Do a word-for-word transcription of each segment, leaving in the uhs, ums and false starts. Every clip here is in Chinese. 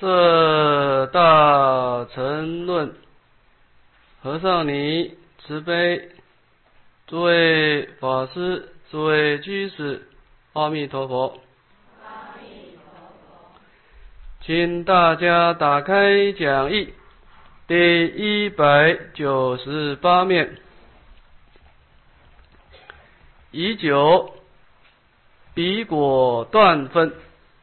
摄大乘论，和尚你慈悲，诸位法师，诸位居士，阿弥陀佛。 阿弥陀佛。 请大家打开讲义，第一百九十八面，以九彼果断分。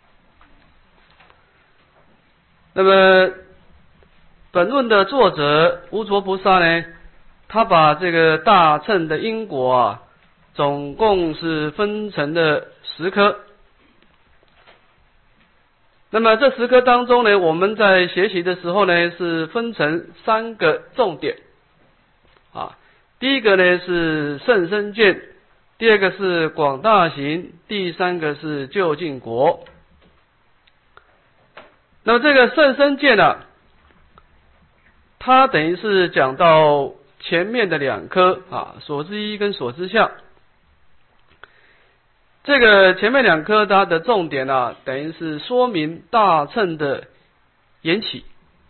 那么本论的作者无着菩萨呢，他把这个大乘的因果啊，总共是分成了十科。那么这十科当中呢，我们在学习的时候呢，是分成三个重点啊。第一个呢是甚深见，第二个是广大行，第三个是究竟果。那么这个甚深见啊，它等于是讲到前面的两科啊，所知一跟所知相。这个前面两科它的重点啊，等于是说明大乘的缘起。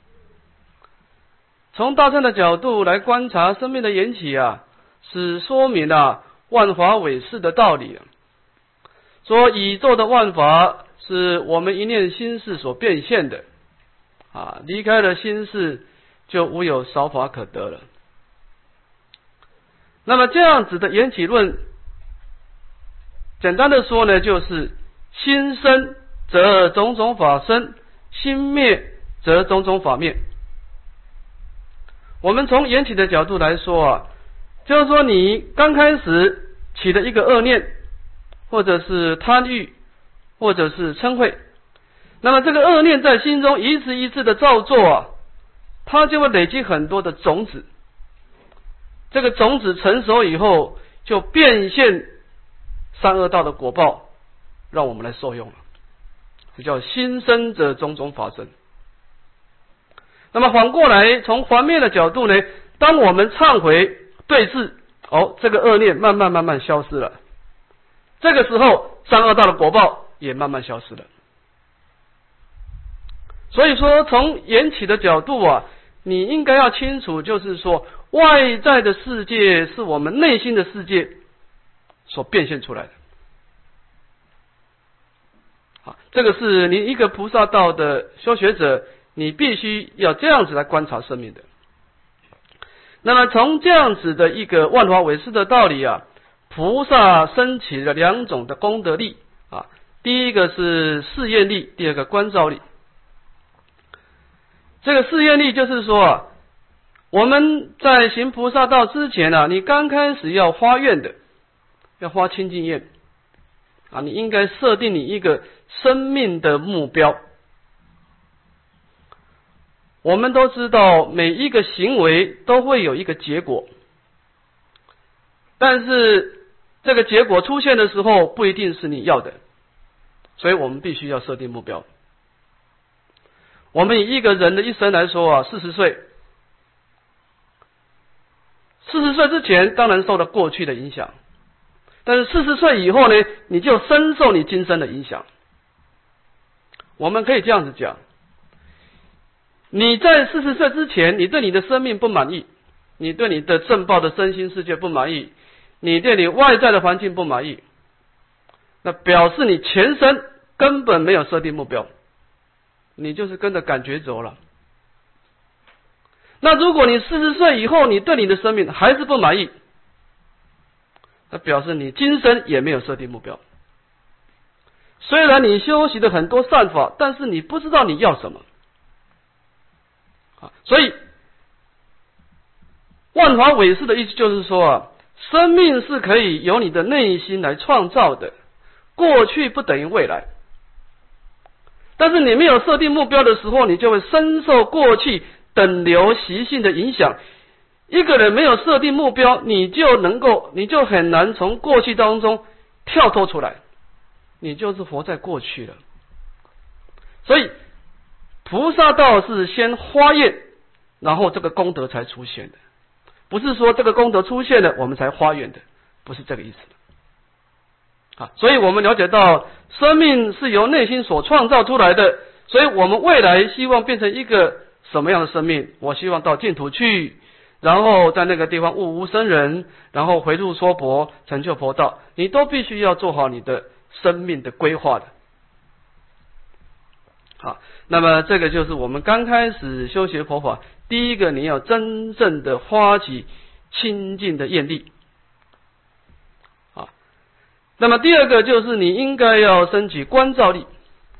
从大乘的角度来观察生命的缘起啊，是说明啊万法唯识的道理啊。说宇宙的万法是我们一念心事所变现的啊，离开了心事就无有少法可得了。那么这样子的缘起论，简单的说呢，就是心生则种种法生，心灭则种种法灭。我们从缘起的角度来说啊，就是说你刚开始起的一个恶念，或者是贪欲，或者是嗔恚，那么这个恶念在心中一次一次的造作啊，它就会累积很多的种子。这个种子成熟以后，就变现三恶道的果报，让我们来受用了。这叫心生者种种法生。那么反过来，从环灭的角度呢，当我们忏悔对治，哦，这个恶念慢慢慢慢消失了。这个时候，三恶道的果报也慢慢消失了。所以说，从缘起的角度啊，你应该要清楚，就是说，外在的世界是我们内心的世界所变现出来的。好，这个是你一个菩萨道的修学者，你必须要这样子来观察生命的。那么从这样子的一个万法唯识的道理啊，菩萨升起了两种的功德力啊，第一个是试验力，第二个观照力。这个试验力就是说啊，我们在行菩萨道之前啊，你刚开始要发愿的，要发清净愿啊，你应该设定你一个生命的目标。我们都知道每一个行为都会有一个结果，但是这个结果出现的时候不一定是你要的，所以我们必须要设定目标。我们以一个人的一生来说啊，四十岁，四十岁之前当然受了过去的影响，但是四十岁以后呢，你就深受你今生的影响。我们可以这样子讲，你在四十岁之前，你对你的生命不满意，你对你的正报的身心世界不满意，你对你外在的环境不满意，那表示你前生根本没有设定目标，你就是跟着感觉走了。那如果你四十岁以后，你对你的生命还是不满意，那表示你今生也没有设定目标。虽然你修习的很多善法，但是你不知道你要什么。所以万法唯识的意思就是说啊，生命是可以由你的内心来创造的，过去不等于未来。但是你没有设定目标的时候，你就会深受过去等流习性的影响。一个人没有设定目标，你就能够，你就很难从过去当中跳脱出来，你就是活在过去了。所以菩萨道是先发愿，然后这个功德才出现的，不是说这个功德出现了我们才发愿的，不是这个意思的。啊，所以我们了解到生命是由内心所创造出来的， 所以我们未来希望变成一个什么样的生命？我希望到净土去，然后在那个地方悟无生人，然后回入娑婆，成就佛道，你都必须要做好你的生命的规划的。好，那么这个就是我们刚开始修学佛法，第一个你要真正的发起清净的愿力。啊，那么第二个就是你应该要升起观照力。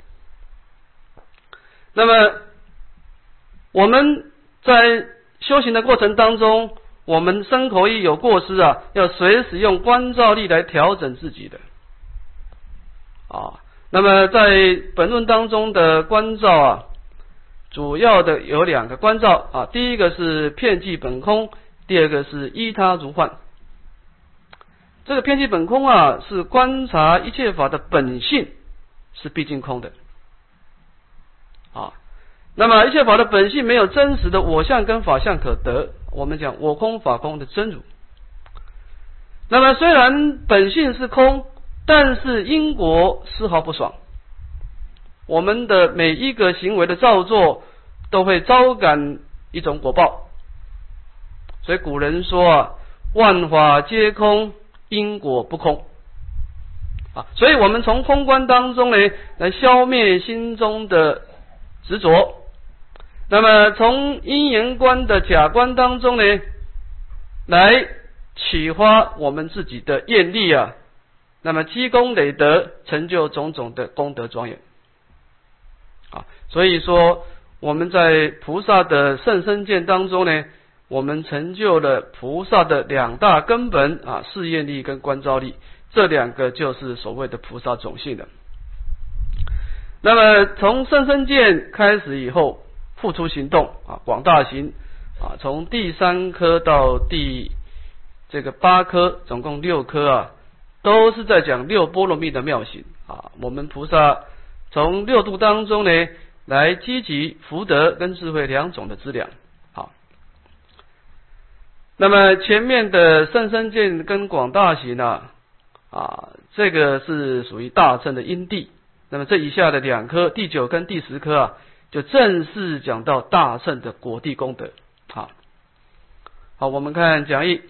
那么我们在修行的过程当中，我们身口意有过失啊，要随时用观照力来调整自己的。啊，那么在本论当中的观照啊，主要的有两个观照啊，第一个是遍计本空，第二个是依他如幻。这个遍计本空啊，是观察一切法的本性是毕竟空的啊。那么一切法的本性没有真实的我相跟法相可得，我们讲我空法空的真如。那么虽然本性是空，但是因果丝毫不爽，我们的每一个行为的造作都会招感一种果报。所以古人说啊，万法皆空，因果不空啊。所以我们从空观当中呢，来消灭心中的执着。那么从因缘观的假观当中呢，来启发我们自己的愿力啊，那么积功累德，成就种种的功德庄严啊。所以说我们在菩萨的甚深见当中呢，我们成就了菩萨的两大根本啊，誓愿力跟观照力，这两个就是所谓的菩萨种性的。那么从甚深见开始以后，付出行动啊，广大行啊，从第三颗到第这个八颗，总共六颗啊，都是在讲六波罗蜜的妙行啊。我们菩萨从六度当中呢，来积集福德跟智慧两种的资粮。好，那么前面的甚深见跟广大行啊，啊，这个是属于大乘的因地。那么这以下的两颗，第九跟第十颗啊，就正式讲到大乘的果地功德。好，好，我们看讲义。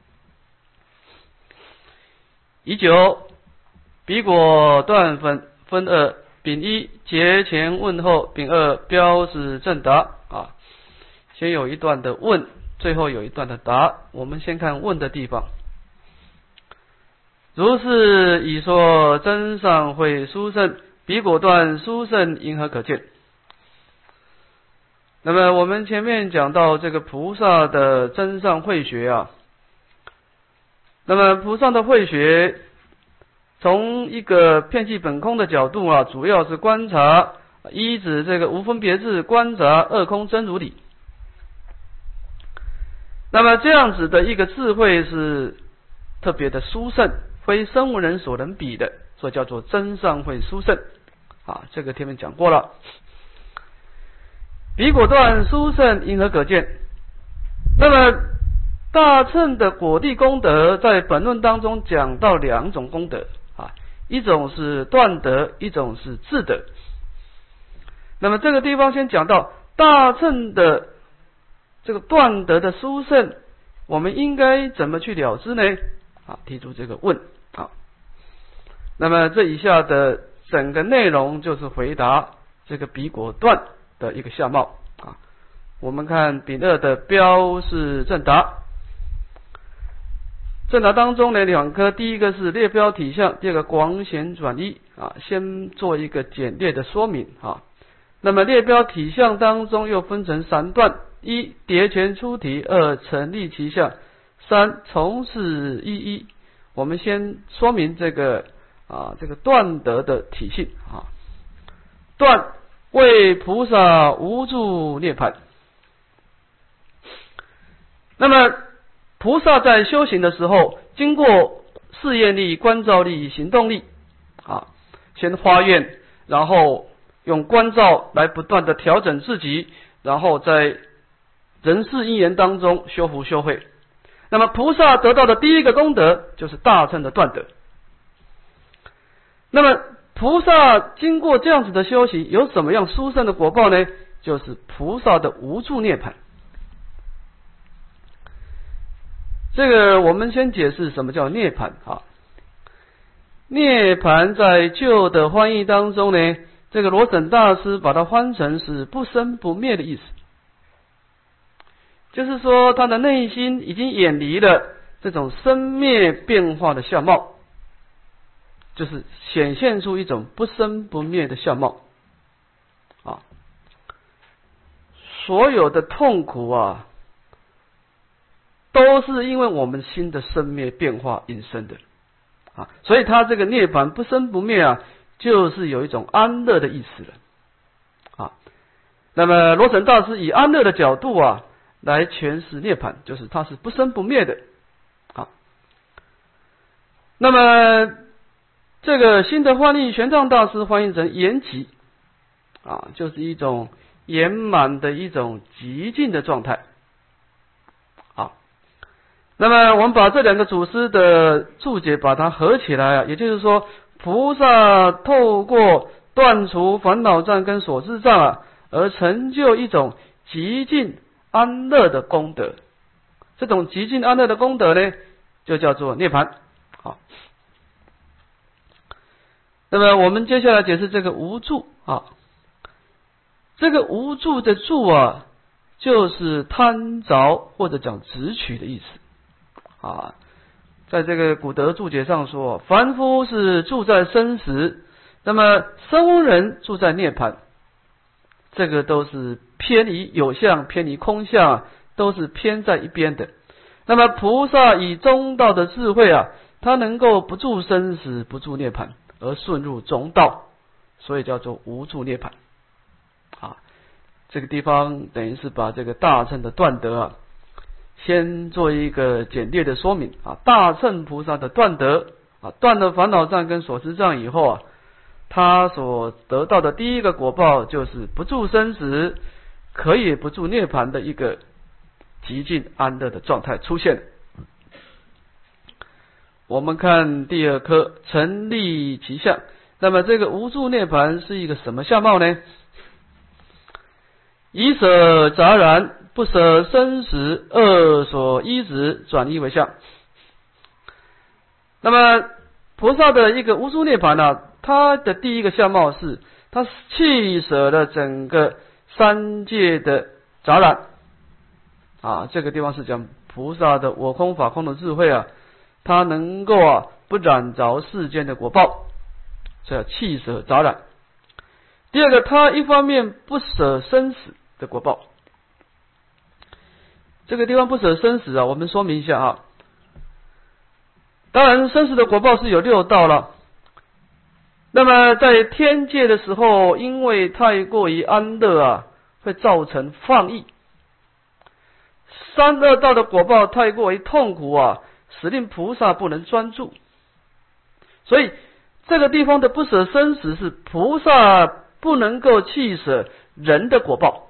以九，彼果断分分二，丙一节前问后，丙二标示正答啊。先有一段的问，最后有一段的答。我们先看问的地方。如是已说真上会殊胜，彼果断殊胜因何可见？那么我们前面讲到这个菩萨的真上慧学啊，那么菩萨的慧学从一个遍计本空的角度啊，主要是观察依止这个无分别智，观察二空真如理。那么这样子的一个智慧是特别的殊胜，非声闻人所能比的，所以叫做真上慧殊胜啊。这个前面讲过了。彼果断殊胜因何可见？那么大乘的果地功德在本论当中讲到两种功德啊，一种是断德，一种是智德。那么这个地方先讲到大乘的这个断德的殊胜，我们应该怎么去了知呢？啊，提出这个问啊。那么这以下的整个内容就是回答这个彼果断的一个相貌啊。我们看丙二的标示正答。正答当中呢，两科，第一个是列标体相，第二个广显转依啊。先做一个简略的说明啊。那么列标体相当中又分成三段：一叠前出题，二成立其相，三从事一一。我们先说明这个啊这个断德的体性啊。断为菩萨无助涅槃。那么菩萨在修行的时候，经过誓愿力、观照力、行动力啊，先发愿，然后用观照来不断的调整自己，然后在人世因缘当中修福修慧。那么菩萨得到的第一个功德就是大乘的断德。那么菩萨经过这样子的修行，有什么样殊胜的果报呢？就是菩萨的无住涅槃。这个我们先解释什么叫涅槃啊？涅槃在旧的翻译当中呢，这个罗什大师把它翻成是不生不灭的意思，就是说他的内心已经远离了这种生灭变化的相貌，就是显现出一种不生不灭的相貌啊。所有的痛苦啊，都是因为我们心的生灭变化引生的啊，所以他这个涅槃不生不灭啊，就是有一种安乐的意思了啊。那么罗什大师以安乐的角度啊来诠释涅槃，就是它是不生不灭的啊。那么这个新的翻译玄奘大师翻译成圆寂啊，就是一种圆满的一种极尽的状态啊。那么我们把这两个祖师的注解把它合起来啊，也就是说菩萨透过断除烦恼障跟所知障啊，而成就一种极尽安乐的功德。这种极尽安乐的功德呢，就叫做涅槃。好，那么我们接下来解释这个无住啊。这个无住的住啊，就是贪着或者讲执取的意思啊。在这个古德注解上说，凡夫是住在生死，那么僧人住在涅槃，这个都是偏离有相，偏离空相啊，都是偏在一边的。那么菩萨以中道的智慧啊，他能够不住生死，不住涅槃，而顺入中道，所以叫做无住涅槃啊。这个地方等于是把这个大乘的断德啊，先做一个简略的说明啊。大乘菩萨的断德啊，断了烦恼障跟所知障以后啊，他所得到的第一个果报就是不住生死，可以不住涅槃的一个极尽安乐的状态出现。我们看第二科成立其相，那么这个无住涅槃是一个什么相貌呢？以舍杂然，不舍生死，二所依止，转依为相。那么菩萨的一个无住涅槃呢，它的第一个相貌是它弃舍了整个三界的杂染啊。这个地方是讲菩萨的我空法空的智慧啊，它能够啊不染着世间的果报，所以要弃舍杂染。第二个，他一方面不舍生死的果报。这个地方不舍生死啊，我们说明一下啊。当然生死的果报是有六道了。那么在天界的时候，因为太过于安乐啊，会造成放逸。三恶道的果报太过于痛苦啊，使令菩萨不能专注。所以这个地方的不舍生死是菩萨不能够弃舍人的果报。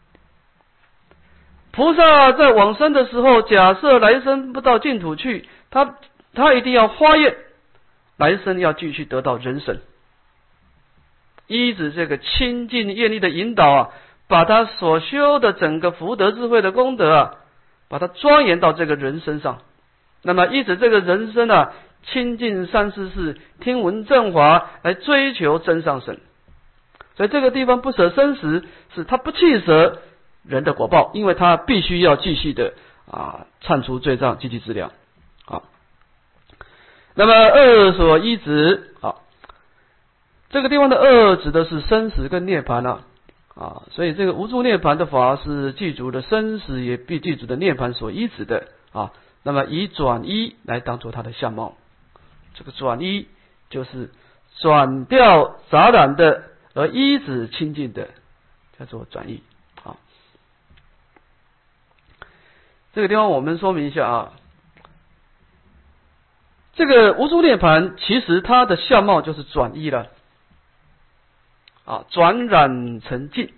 菩萨在往生的时候，假设来生不到净土去，他他一定要发愿，来生要继续得到人身。依止这个清净愿力的引导啊，把他所修的整个福德智慧的功德啊，把它庄严到这个人身上。那么依止这个人身啊，亲近三世事，听闻正法，来追求真上身。所以这个地方不舍生死，是他不弃舍人的果报，因为他必须要继续的啊忏除罪障，积极资粮啊。那么二所依止啊，这个地方的二指的是生死跟涅槃啊啊，所以这个无住涅槃的法是具足的生死，也必具足的涅槃所依止的啊。那么以转依来当做它的相貌，这个转依就是转掉杂染的，而依止清净的，叫做转依。好，这个地方我们说明一下啊，这个无住涅槃其实它的相貌就是转依了啊，转染成净。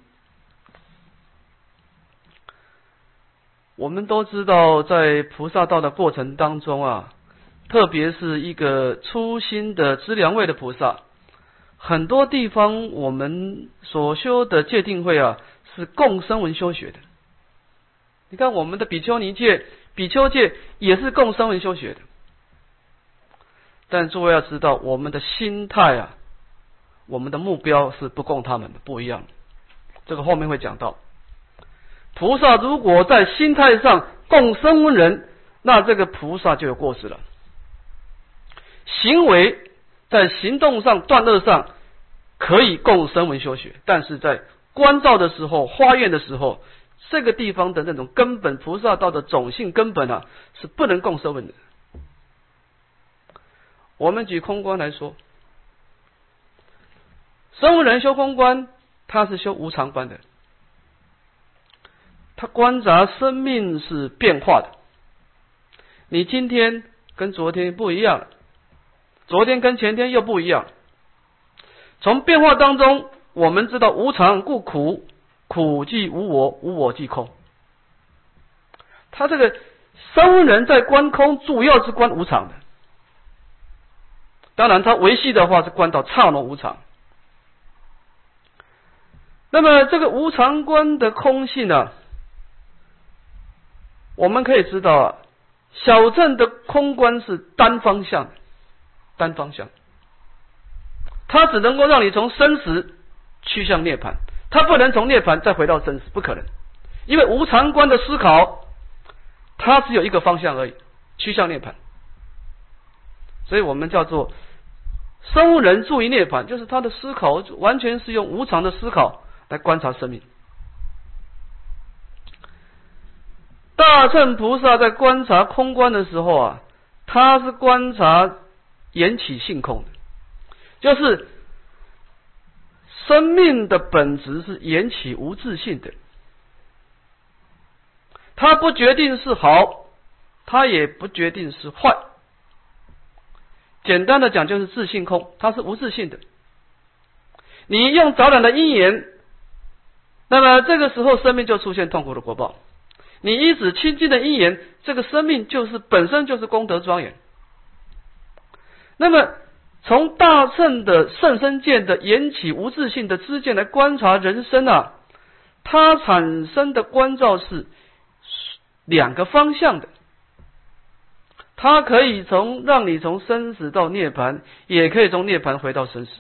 我们都知道，在菩萨道的过程当中啊，特别是一个初心的资粮位的菩萨， 很多地方我们所修的戒定慧啊，是共声闻修学的。你看我们的比丘尼戒、比丘戒也是共声闻修学的。但诸位要知道，我们的心态啊，我们的目标是不共他们的，不一样的。这个后面会讲到。菩萨如果在心态上共声闻人，那这个菩萨就有过失了。行为在行动上、断恶上可以共声闻修学，但是在观照的时候、花愿的时候，这个地方的那种根本菩萨道的种性根本啊，是不能共声闻的。我们举空观来说，声闻人修空观，他是修无常观的，他观察生命是变化的。你今天跟昨天不一样，昨天跟前天又不一样。从变化当中，我们知道无常故苦，苦即无我，无我即空。他这个声闻人在观空，主要是观无常的。当然他维系的话是观到刹那无常。那么这个无常观的空性啊，我们可以知道啊，小乘的空观是单方向的，单方向，它只能够让你从生死趋向涅槃，它不能从涅槃再回到生死，不可能。因为无常观的思考，它只有一个方向而已，趋向涅槃。所以我们叫做声闻人注意涅槃，就是他的思考完全是用无常的思考来观察生命。大乘菩萨在观察空观的时候啊，他是观察缘起性空的，就是生命的本质是缘起无自性的，他不决定是好，他也不决定是坏。简单的讲就是自性空，它是无自性的。你用早晚的因缘，那么这个时候生命就出现痛苦的果报。你依止清净的因缘，这个生命就是本身就是功德庄严。那么从大乘的甚深见的缘起无自性的知见来观察人生啊，它产生的观照是两个方向的。它可以从让你从生死到涅槃，也可以从涅槃回到生死。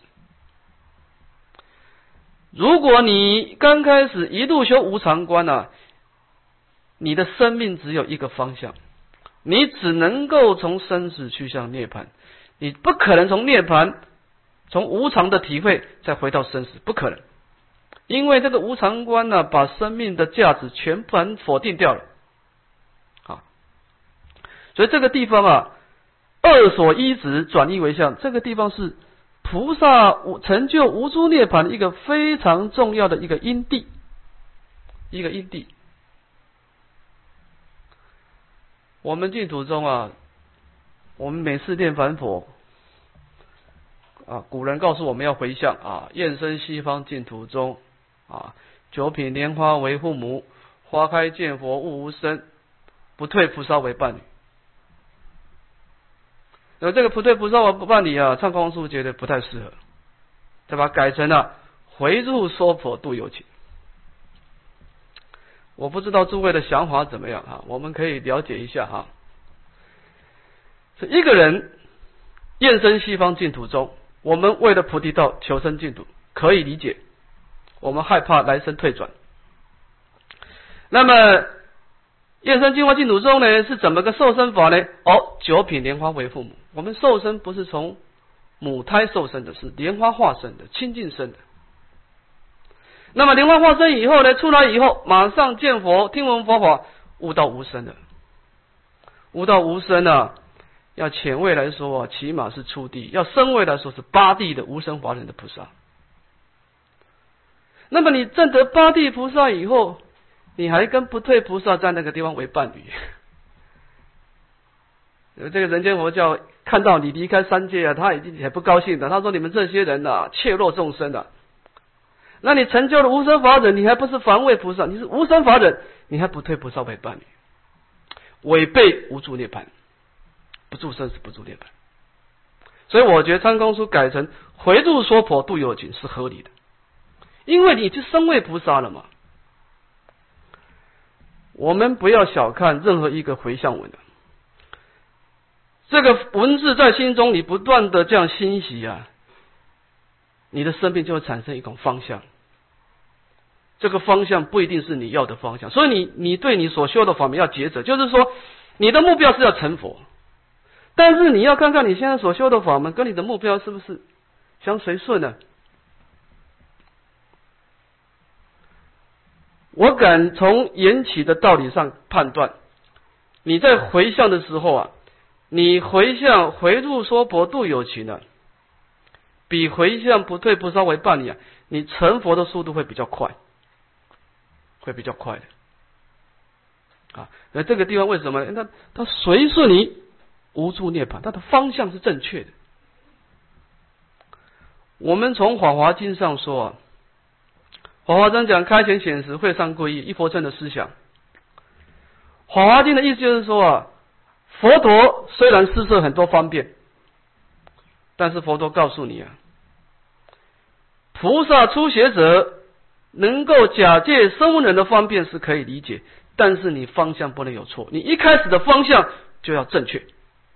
如果你刚开始一路修无常观啊，你的生命只有一个方向，你只能够从生死去向涅槃，你不可能从涅槃从无常的体会再回到生死，不可能。因为这个无常观呢、啊，把生命的价值全盘否定掉了。所以这个地方啊，二所依止转依为相，这个地方是菩萨成就无诸涅槃的一个非常重要的一个因地，一个因地。我们净土中啊，我们每次念梵佛啊，古人告诉我们要回向啊，愿生西方净土中啊，九品莲花为父母，花开见佛悟无生，不退菩萨为伴侣。那这个不退菩萨为伴侣啊，唱空书觉得不太适合，再把它改成了、啊、回入娑婆度有情。我不知道诸位的想法怎么样啊？我们可以了解一下哈。是一个人愿生西方净土中，我们为了菩提道求生净土，可以理解。我们害怕来生退转。那么愿生净花净土中呢，是怎么个受生法呢？哦，九品莲花为父母。我们受生不是从母胎受生的，是莲花化生的，清净生的。那么莲花化生以后呢，出来以后马上见佛，听闻佛法，悟到无生的。悟到无生啊，要浅位来说啊，起码是初地；要深位来说是八地的无生法忍的菩萨。那么你证得八地菩萨以后，你还跟不退菩萨在那个地方为伴侣。这个人间佛教看到你离开三界啊，他已经很不高兴的。他说：“你们这些人啊，怯弱众生啊，那你成就了无生法忍，你还不是凡位菩萨？你是无生法忍，你还不退菩萨为伴侣，违背无住涅槃，不住生死，不住涅槃。所以我觉得参空书改成回入娑婆度有情是合理的，因为你就身为菩萨了嘛。我们不要小看任何一个回向文的，这个文字在心中你不断的这样欣喜啊，你的生命就会产生一种方向。这个方向不一定是你要的方向，所以你你对你所修的法门要抉择，就是说你的目标是要成佛，但是你要看看你现在所修的法门跟你的目标是不是相随顺呢？我敢从缘起的道理上判断，你在回向的时候啊，你回向回入娑婆度有情呢，比回向不退不稍微半里啊，你成佛的速度会比较快，会比较快的啊。那这个地方为什么？它它随顺你无住涅槃，它的方向是正确的。我们从《法华经》上说啊，法华经讲开显显实会上归依一佛乘的思想。法华经的意思就是说啊，佛陀虽然施设很多方便，但是佛陀告诉你啊，菩萨初学者能够假借声闻人的方便是可以理解，但是你方向不能有错，你一开始的方向就要正确。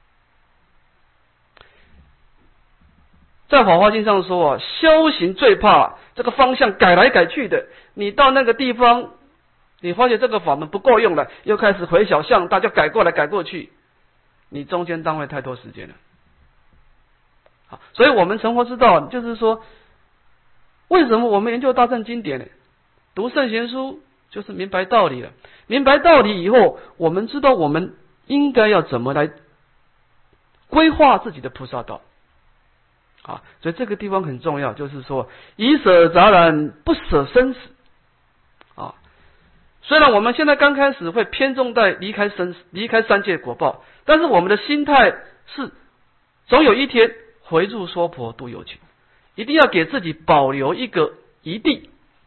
在法华经上说啊，修行最怕这个方向改来改去的，你到那个地方你发现这个法门不够用了，又开始回小向大就改过来改过去，你中间耽误太多时间了。好，所以我们成佛之道就是说，为什么我们研究大乘经典呢？读圣贤书就是明白道理了，明白道理以后，我们知道我们应该要怎么来规划自己的菩萨道啊，所以这个地方很重要，就是说以舍杂染，不舍生死啊。虽然我们现在刚开始会偏重在离开生死、离开三界果报，但是我们的心态是总有一天回入娑婆度有情，一定要给自己保留一个余地。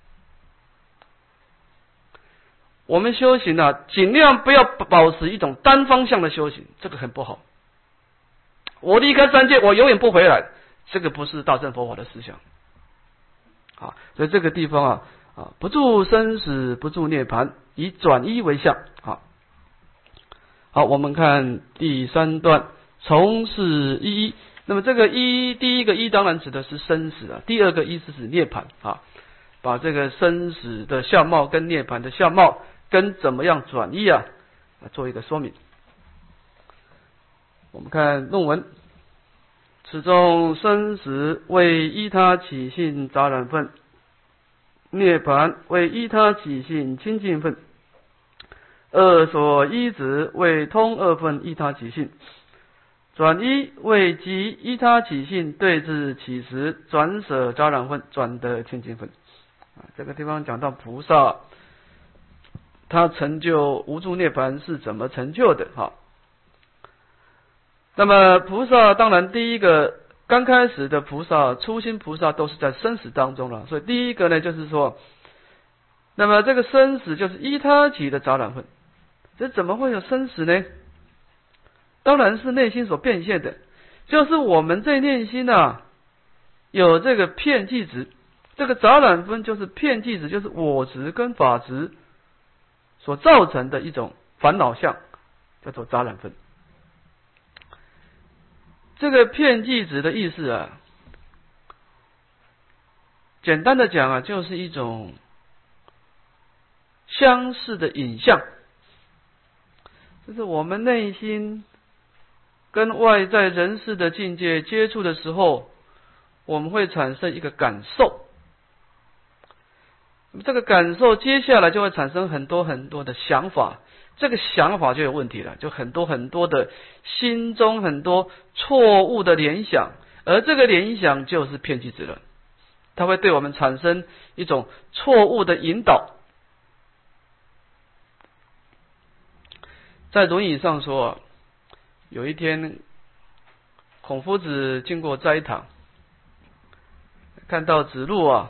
我们修行啊，尽量不要保持一种单方向的修行，这个很不好。我离开三界，我永远不回来，这个不是大乘佛法的思想啊。所以这个地方啊啊，不住生死，不住涅槃，以转依为相啊。好，我们看第三段，从是一一。那么这个一，第一个一当然指的是生死啊，第二个一是指涅槃啊。把这个生死的相貌跟涅槃的相貌跟怎么样转依啊，做一个说明。我们看论文，此中生死为依他起性杂染分，涅槃为依他起性清净分，二所依止为通二分依他起性，转依为即依他起性对治起时转舍杂染分，转得清净分。这个地方讲到菩萨他成就无住涅槃是怎么成就的哈？那么菩萨当然第一个刚开始的菩萨初心菩萨都是在生死当中了，所以第一个呢就是说，那么这个生死就是依他起的杂染分，这怎么会有生死呢？当然是内心所变现的，就是我们这念心啊有这个遍计执。这个杂染分就是遍计执，就是我执跟法执所造成的一种烦恼相，叫做杂染分。这个遍计执的意思啊，简单的讲啊，就是一种相似的影像，就是我们内心跟外在人世的境界接触的时候，我们会产生一个感受。这个感受接下来就会产生很多很多的想法，这个想法就有问题了，就很多很多的心中很多错误的联想，而这个联想就是遍计执了，它会对我们产生一种错误的引导。在轮椅上说，有一天孔夫子经过斋堂，看到子路啊，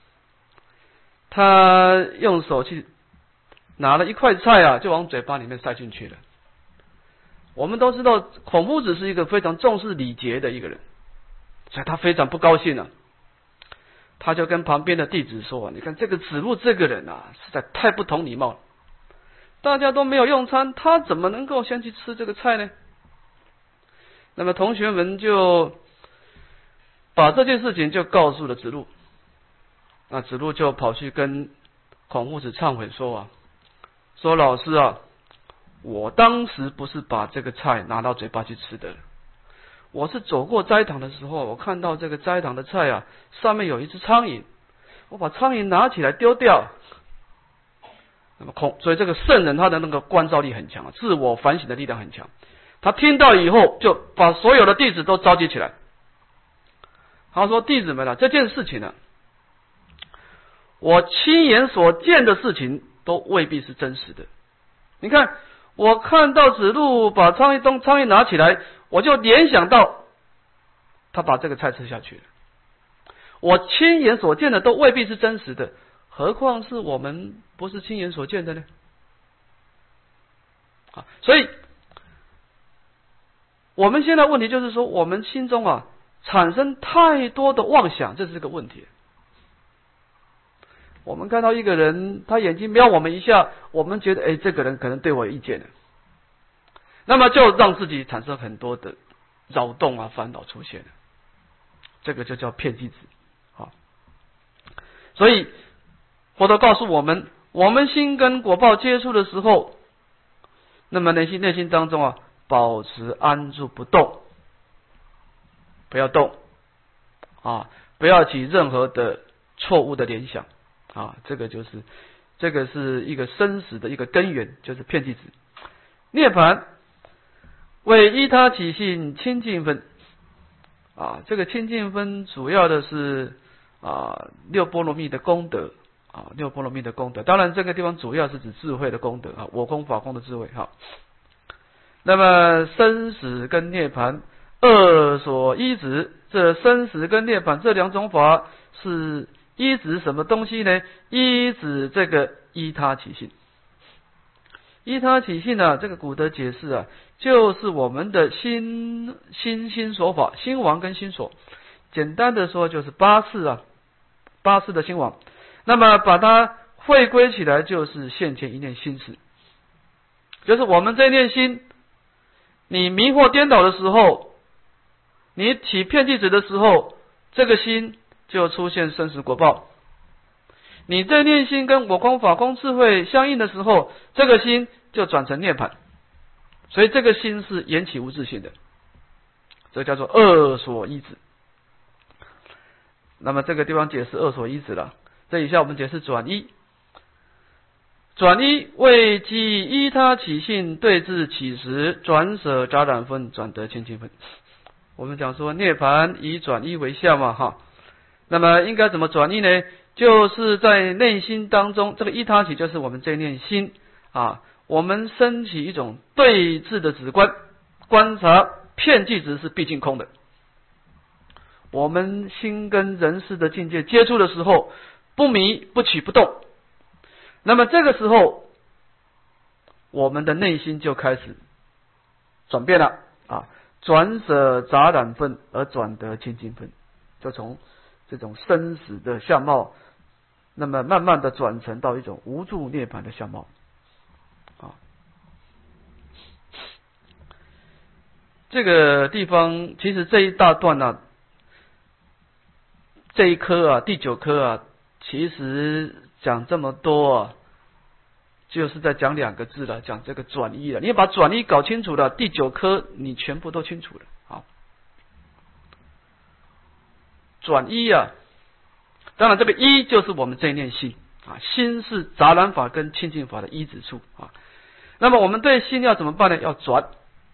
他用手去拿了一块菜啊，就往嘴巴里面塞进去了。我们都知道孔夫子是一个非常重视礼节的一个人， 所以他非常不高兴了、啊，他就跟旁边的弟子说：“你看这个子路这个人啊，实在太不同礼貌了。大家都没有用餐，他怎么能够先去吃这个菜呢？”那么同学们就把这件事情就告诉了子路，那子路就跑去跟孔夫子忏悔说啊，说老师啊，我当时不是把这个菜拿到嘴巴去吃的，我是走过斋堂的时候，我看到这个斋堂的菜啊，上面有一只苍蝇，我把苍蝇拿起来丢掉。那么孔，所以这个圣人他的那个观照力很强啊，自我反省的力量很强。他听到以后，就把所有的弟子都召集起来。他说：“弟子们啊，这件事情呢、啊，我亲眼所见的事情都未必是真实的。你看，我看到子路把苍蝇东苍蝇拿起来，我就联想到他把这个菜吃下去了。我亲眼所见的都未必是真实的，何况是我们不是亲眼所见的呢？啊，所以我们现在问题就是说，我们心中啊产生太多的妄想，这是个问题。我们看到一个人，他眼睛瞄我们一下，我们觉得哎，这个人可能对我有意见了，那么就让自己产生很多的扰动啊、烦恼出现了，这个就叫骗弟子。好，所以佛陀告诉我们，我们心跟果报接触的时候，那么内心内心当中啊，保持安住不动，不要动啊，不要起任何的错误的联想啊，这个就是这个是一个生死的一个根源，就是骗弟子。涅槃为依他起信清净分啊，这个清净分主要的是啊六波罗蜜的功德啊，六波罗蜜的功德。当然这个地方主要是指智慧的功德啊，我空法空的智慧哈。那么生死跟涅槃二所依止，这生死跟涅槃这两种法是依止什么东西呢？依止这个依他起信。依他起信啊，这个古德解释啊，就是我们的心心心所法，心王跟心所，简单的说就是八识啊，八识的心王。那么把它汇归起来，就是现前一念心识，就是我们这一念心，你迷惑颠倒的时候，你起骗弟子的时候，这个心就出现生死果报。你这念心跟我空法空智慧相应的时候，这个心就转成涅槃。所以这个心是缘起无自性的，这叫做二所依止。那么这个地方解释二所依止了，这以下我们解释转依。转依为即依他起信对治起时，转舍杂染分，转得清净分。我们讲说涅槃以转依为相嘛哈，那么应该怎么转依呢？就是在内心当中，这个依他起就是我们这念心啊，我们升起一种对治的止观，观察骗即执是毕竟空的。我们心跟人事的境界接触的时候，不迷不起不动，那么这个时候我们的内心就开始转变了啊，转舍杂染分而转得清净分，就从这种生死的相貌，那么慢慢的转成到一种无住涅槃的相貌啊。这个地方其实这一大段呢、啊，这一科啊，第九科啊，其实讲这么多啊，就是在讲两个字了，讲这个转依了。你把转依搞清楚了，第九科你全部都清楚了啊。转依啊，当然这个依就是我们这一念心啊，心是杂染法跟清净法的依止处啊。那么我们对心要怎么办呢？要转。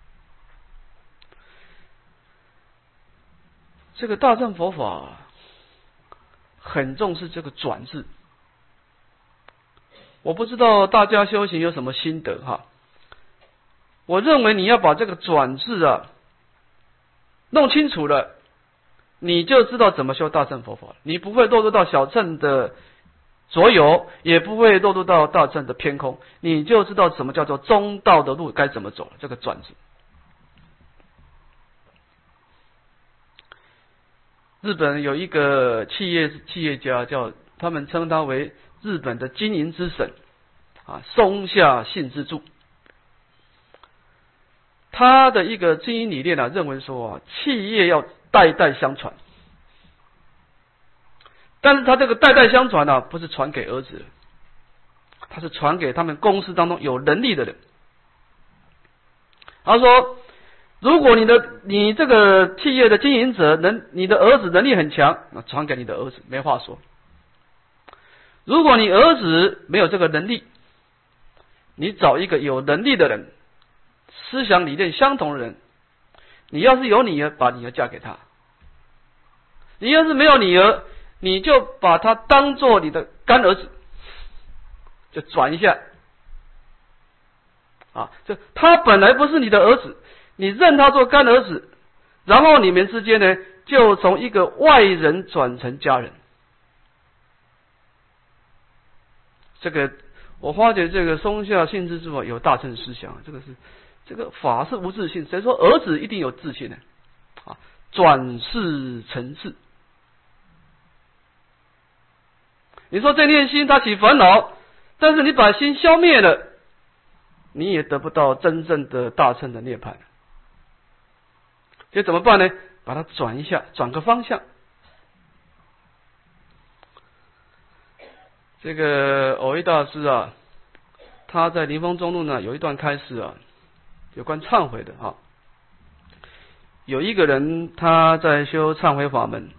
这个大乘佛法很重视这个转字，我不知道大家修行有什么心得哈。我认为你要把这个转字啊弄清楚了，你就知道怎么修大乘佛法，你不会落入到小乘的左有，也不会落入到大乘的偏空，你就知道什么叫做中道的路该怎么走。这个转字， 日本有一个企业企业家叫他们称他为日本的经营之神啊，松下幸之助。他的一个经营理念啊，认为说啊，企业要代代相传。但是他这个代代相传啊，不是传给儿子，他是传给他们公司当中有能力的人。他说，如果你的你这个企业的经营者能，你的儿子能力很强，那传给你的儿子，没话说。如果你儿子没有这个能力，你找一个有能力的人，思想理念相同的人，你要是有女儿，把女儿嫁给他；你要是没有女儿，你就把他当做你的干儿子，就转一下。啊，就他本来不是你的儿子，你认他做干儿子，然后你们之间呢，就从一个外人转成家人。这个我发觉这个松下幸之助啊，有大乘思想，这个是这个法是无自性，谁说儿子一定有自性呢？啊，转世成智。你说这念心他起烦恼，但是你把心消灭了，你也得不到真正的大乘的涅槃。所以怎么办呢？把它转一下，转个方向。这个藕益大师啊，他在临风中路呢有一段开示啊，有关忏悔的啊。有一个人他在修忏悔法门，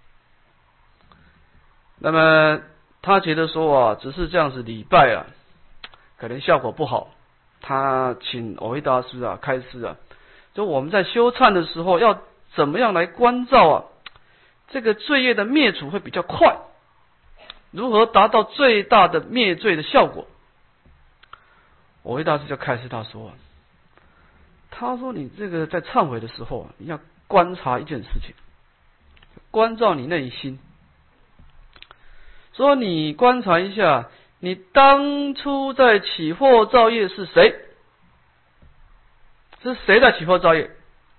那么他觉得说啊，只是这样子礼拜啊，可能效果不好。他请藕益大师啊开示啊，就我们在修忏的时候要怎么样来关照啊，这个罪业的灭除会比较快。如何达到最大的灭罪的效果？藕益大师就开始他说，他说你这个在忏悔的时候，你要观察一件事情，关照你内心。说你观察一下，你当初在起惑造业是谁？是谁在起惑造业？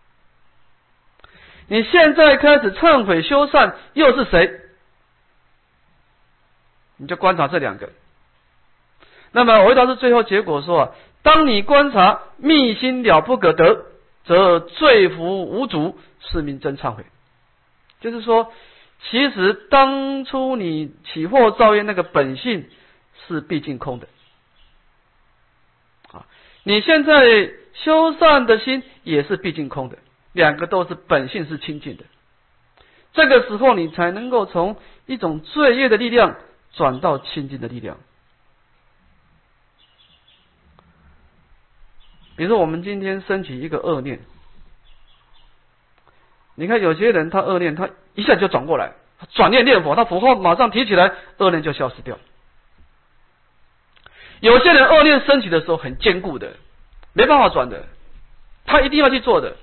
你现在开始忏悔修善，又是谁？你就观察这两个。那么藕益大师最后结果说啊，当你观察密心了不可得，则罪福无足，是名真忏悔。就是说，其实当初你起惑造业那个本性是毕竟空的啊，你现在修善的心也是毕竟空的，两个都是本性是清净的。这个时候你才能够从一种罪业的力量转到清净的力量。比如说我们今天升起一个恶念，你看有些人他恶念他一下就转过来，他转念念佛，他佛号马上提起来，恶念就消失掉。有些人恶念升起的时候很坚固的，没办法转的，他一定要去做的。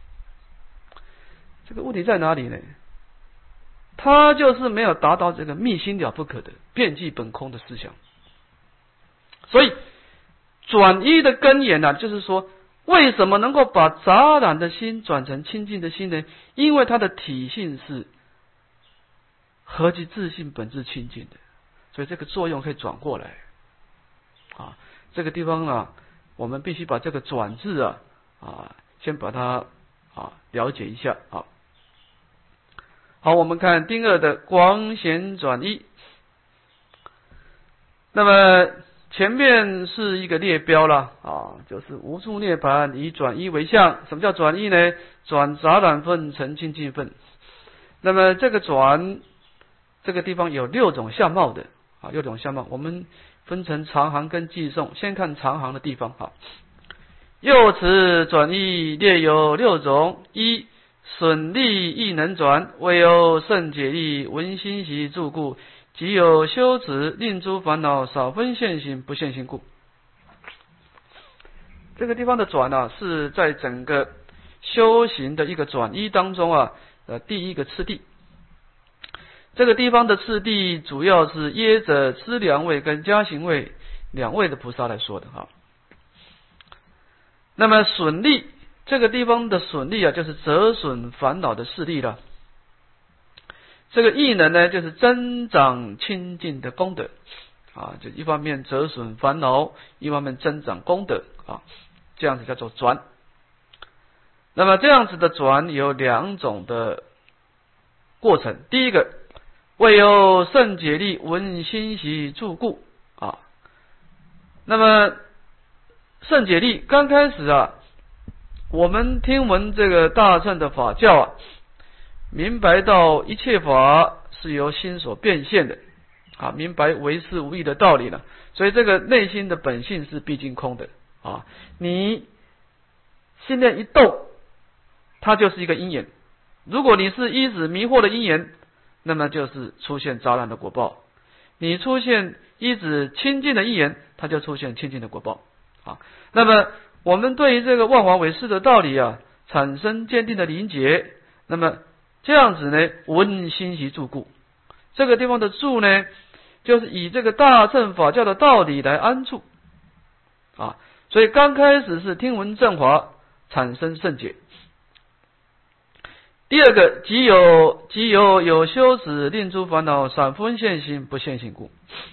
这个问题在哪里呢？他就是没有达到这个密心了不可的遍计本空的思想。所以转依的根源呢、啊，就是说为什么能够把杂染的心转成清净的心呢？因为它的体性是合其自性本质清净的，所以这个作用可以转过来啊。这个地方啊，我们必须把这个转字啊啊先把它啊了解一下啊。好，我们看丁二的广显转依。那么前面是一个列标了啊，就是无处涅槃，以转依为相。什么叫转依呢？转杂染分成清净分。那么这个转这个地方有六种相貌的啊，六种相貌，我们分成长行跟寄送。先看长行的地方哈。右此转依列有六种：一、损利亦能转，唯有圣解力闻心习住故，即有修持令诸烦恼少分现行不现行故。这个地方的转啊，是在整个修行的一个转依当中啊，呃，第一个次第。这个地方的次第主要是耶者资粮位跟加行位两位的菩萨来说的哈。那么损利这个地方的损利啊，就是折损烦恼的势力了。 这个艺能呢，就是增长清净的功德啊，就一方面折损烦恼，一方面增长功德啊，这样子叫做转。那么这样子的转有两种的过程，第一个，为有圣解力闻欣喜助故啊。那么圣解力刚开始啊，我们听闻这个大乘的法教啊，明白到一切法是由心所变现的啊，明白唯是无义的道理了，所以这个内心的本性是毕竟空的啊。你心念一动，它就是一个因缘。如果你是依止迷惑的因缘，那么就是出现杂染的果报；你出现依止清净的因缘，它就出现清净的果报啊。那么我们对于这个万法唯识的道理啊，产生坚定的理解，那么这样子呢，闻欣喜助故，这个地方的助呢，就是以这个大乘法教的道理来安住啊。所以刚开始是听闻正法，产生圣解。第二个，即有即有有修止令诸烦恼散分现行不现行故。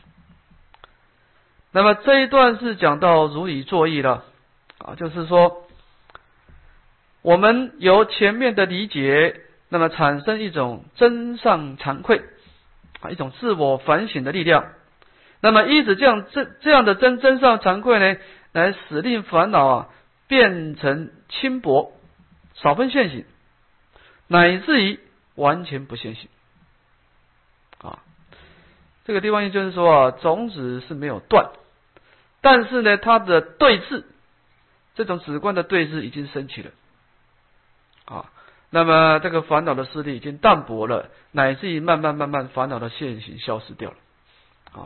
那么这一段是讲到如理作意了啊，就是说我们由前面的理解，那么产生一种真上惭愧啊，一种自我反省的力量。那么依止这样这这样的真真上惭愧呢，来使令烦恼啊变成轻薄，少分现行，乃至于完全不现行啊。这个地方就是说啊，种子是没有断，但是呢，它的对峙，这种止观的对峙已经升起了啊。那么这个烦恼的势力已经淡薄了，乃至于慢慢慢慢烦恼的现行消失掉了啊。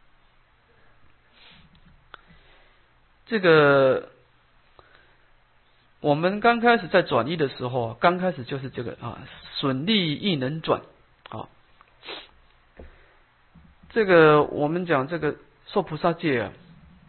这个我们刚开始在转译的时候，刚开始就是这个啊，损利亦能转啊。这个我们讲这个受菩萨戒啊，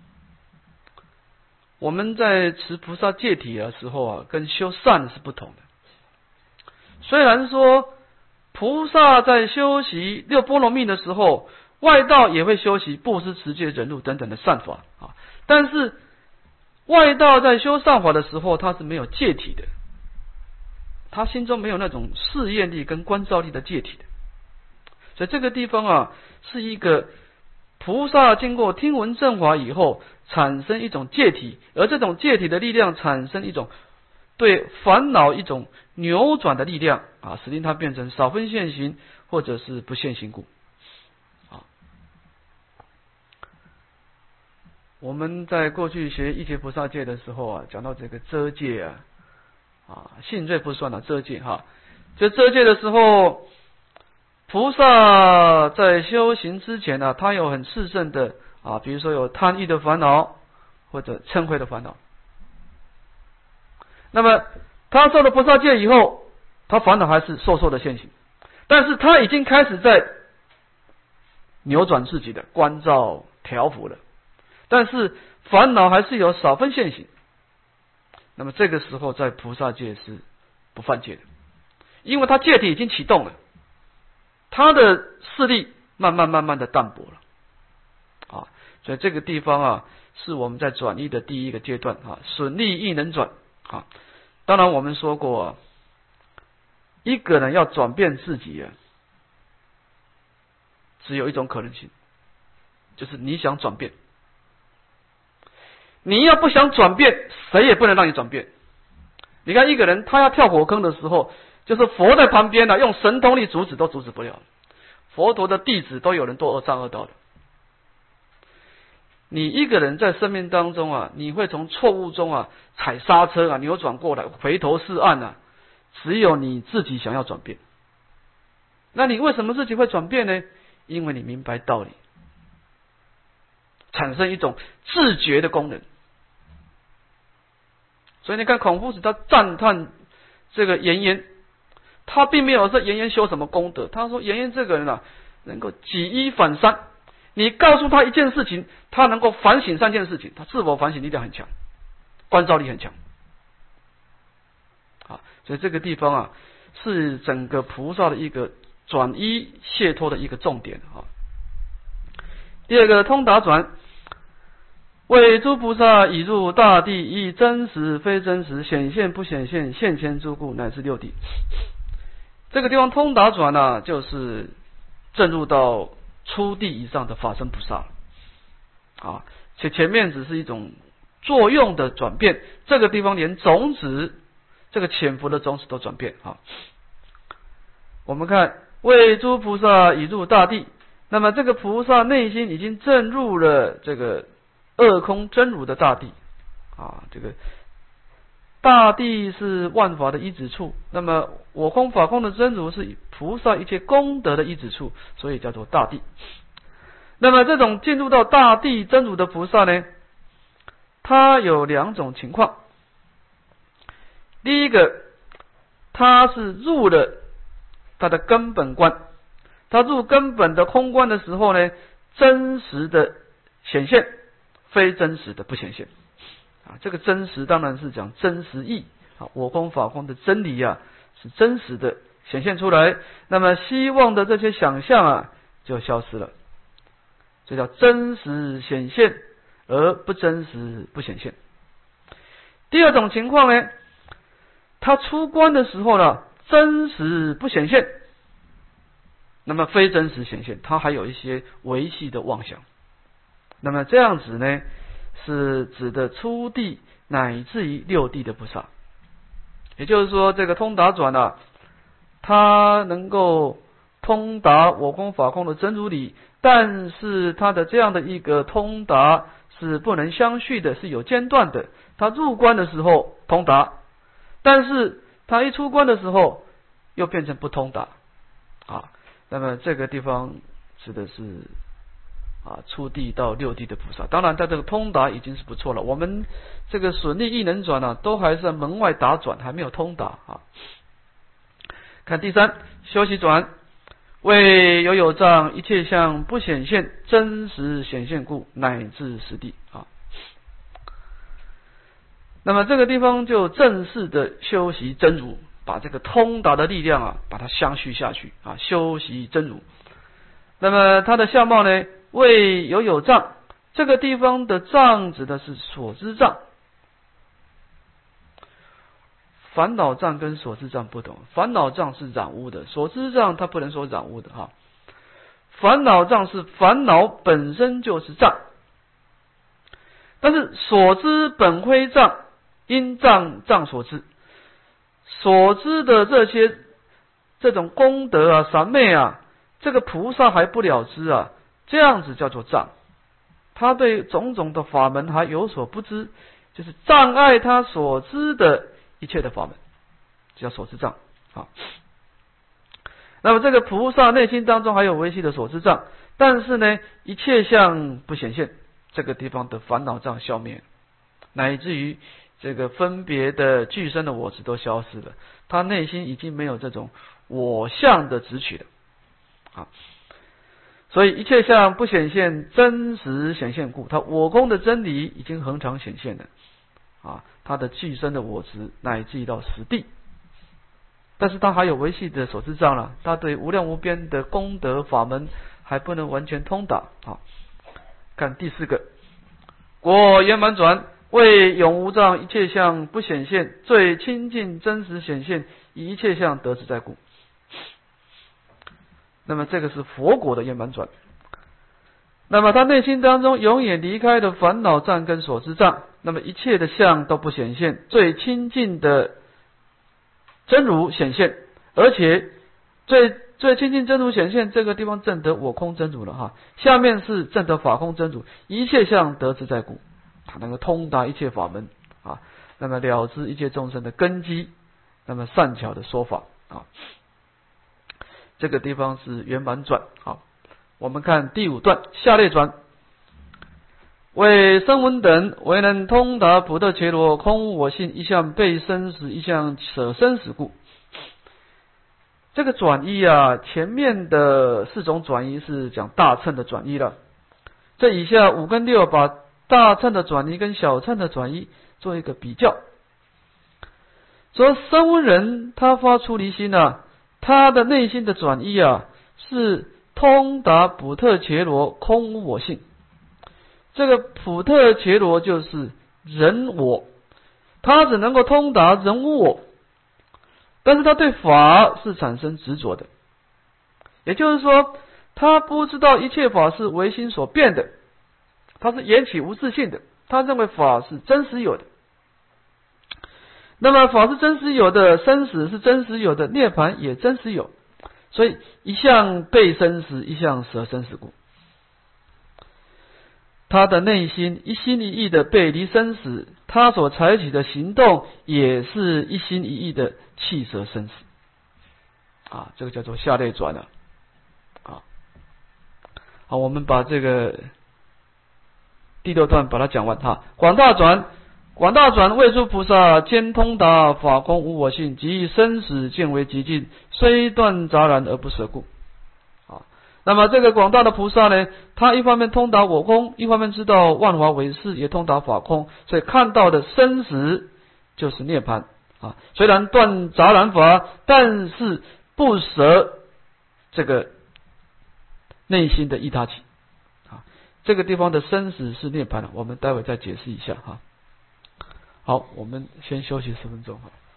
我们在持菩萨戒体的时候啊，跟修善是不同的。虽然说菩萨在修习六波罗蜜的时候，外道也会修习布施、持戒、忍辱等等的善法啊，但是外道在修善法的时候，他是没有戒体的，他心中没有那种试验力跟观照力的戒体的。所以这个地方啊，是一个菩萨经过听闻正法以后，产生一种戒体，而这种戒体的力量产生一种对烦恼一种扭转的力量啊，使令它变成少分现行或者是不现行故啊。我们在过去学一切菩萨戒的时候啊，讲到这个遮戒啊，啊信罪不算了，遮戒哈，就遮戒的时候，菩萨在修行之前呢、啊，他有很炽盛的啊，比如说有贪欲的烦恼或者嗔恚的烦恼。那么他受了菩萨戒以后，他烦恼还是瘦瘦的现行，但是他已经开始在扭转自己的观照调伏了，但是烦恼还是有少分现行。那么这个时候在菩萨戒是不犯戒的，因为他戒体已经启动了，他的势力慢慢慢慢的淡薄了啊。所以这个地方啊，是我们在转译的第一个阶段啊，损利亦能转啊。当然我们说过啊，一个人要转变自己啊，只有一种可能性，就是你想转变。你要不想转变，谁也不能让你转变。你看一个人他要跳火坑的时候，就是佛在旁边呢、啊，用神通力阻止都阻止不了。佛陀的弟子都有人堕恶障恶道的。你一个人在生命当中啊，你会从错误中啊踩刹车啊，扭转过来，回头是岸啊，只有你自己想要转变。那你为什么自己会转变呢？因为你明白道理，产生一种自觉的功能。所以你看孔夫子他赞叹这个颜渊，他并没有说颜渊修什么功德，他说颜渊这个人啊，能够举一反三。你告诉他一件事情，他能够反省三件事情，他自我反省力量很强，观照力很强。啊，所以这个地方啊，是整个菩萨的一个转依解脱的一个重点啊。第二个通达转，为诸菩萨已入大地，以真实非真实，显现不显现，现前诸故，乃至六地。这个地方通达转呢、啊，就是正入到初地以上的法身菩萨啊，且前面只是一种作用的转变，这个地方连种子，这个潜伏的种子都转变啊。我们看为诸菩萨已入大地，那么这个菩萨内心已经正入了这个二空真如的大地啊，这个大地是万法的依止处，那么我空法空的真如是菩萨一切功德的依止处，所以叫做大地。那么这种进入到大地真如的菩萨呢，他有两种情况。第一个，他是入了他的根本观，他入根本的空观的时候呢，真实的显现，非真实的不显现啊。这个真实当然是讲真实义啊，我空法空的真理啊，是真实的显现出来，那么希望的这些想象啊就消失了，这叫真实显现而不真实不显现。第二种情况呢，他出观的时候呢，真实不显现，那么非真实显现，他还有一些维系的妄想。那么这样子呢，是指的初地乃至于六地的菩萨。也就是说，这个通达转啊，他能够通达我空法空的真如理，但是他的这样的一个通达是不能相续的，是有间断的。他入观的时候通达，但是他一出观的时候又变成不通达啊。那么这个地方指的是啊初地到六地的菩萨。当然他这个通达已经是不错了，我们这个损利亦能转啊，都还是在门外打转，还没有通达啊。看第三，修习转，为有有障一切相不显现，真实显现故，乃至实地啊。那么这个地方就正式的修习真如，把这个通达的力量啊，把它相续下去啊，修习真如。那么它的相貌呢，为有有障，这个地方的障指的是所知障。烦恼障跟所知障不同，烦恼障是染污的，所知障它不能说染污的哈。烦恼障是烦恼本身就是障，但是所知本非障，因障障所知，所知的这些这种功德啊、三昧啊，这个菩萨还不了知啊，这样子叫做障。他对种种的法门还有所不知，就是障碍他所知的一切的法门，叫所知障啊。那么这个菩萨内心当中还有维系的所知障，但是呢，一切相不显现，这个地方的烦恼障消灭，乃至于这个分别的具身的我执都消失了，他内心已经没有这种我相的执取了啊。所以一切相不显现，真实显现故，他我空的真理已经恒常显现了啊，他的具身的我执乃至于到实地，但是他还有维系的所知障了，他对无量无边的功德法门还不能完全通达啊。看第四个，果圆满转，为永无障一切相不显现，最清净真实显现，以一切相得自在故。那么这个是佛果的圆满转，那么他内心当中永远离开的烦恼障跟所知障，那么一切的相都不显现，最清净的真如显现，而且最最清净真如显现，这个地方证得我空真如了哈。下面是证得法空真如，一切相得自在故，他能够通达一切法门啊，那么了知一切众生的根基，那么善巧的说法啊。这个地方是圆满转。好，我们看第五段下列转，为声闻等为能通达普特伽罗空无我性，一向被生死，一向舍生死故。这个转依啊，前面的四种转依是讲大乘的转依了，这以下五跟六把大乘的转依跟小乘的转依做一个比较。说声闻人他发出离心啊， 他的内心的转依啊，是通达普特伽罗空无我性。这个普特伽罗就是人我，他只能够通达人无我，但是他对法是产生执着的，也就是说，他不知道一切法是唯心所变的，他是缘起无自性的，他认为法是真实有的。那么法是真实有的，生死是真实有的，涅槃也真实有，所以一向被生死，一向舍生死故。他的内心一心一意的背离生死，他所采取的行动也是一心一意的弃舍生死。啊，这个叫做下类转了。啊，好，我们把这个第六段把它讲完哈。广大转。广大转为诸菩萨兼通达法空无我性，即生死见为极尽，虽断杂染而不舍故。啊，那么这个广大的菩萨呢，他一方面通达我空，一方面知道万法唯识，也通达法空，所以看到的生死就是涅槃啊。虽然断杂染法，但是不舍这个内心的依他起啊。这个地方的生死是涅槃，我们待会再解释一下哈。好，我们先休息十分钟哈。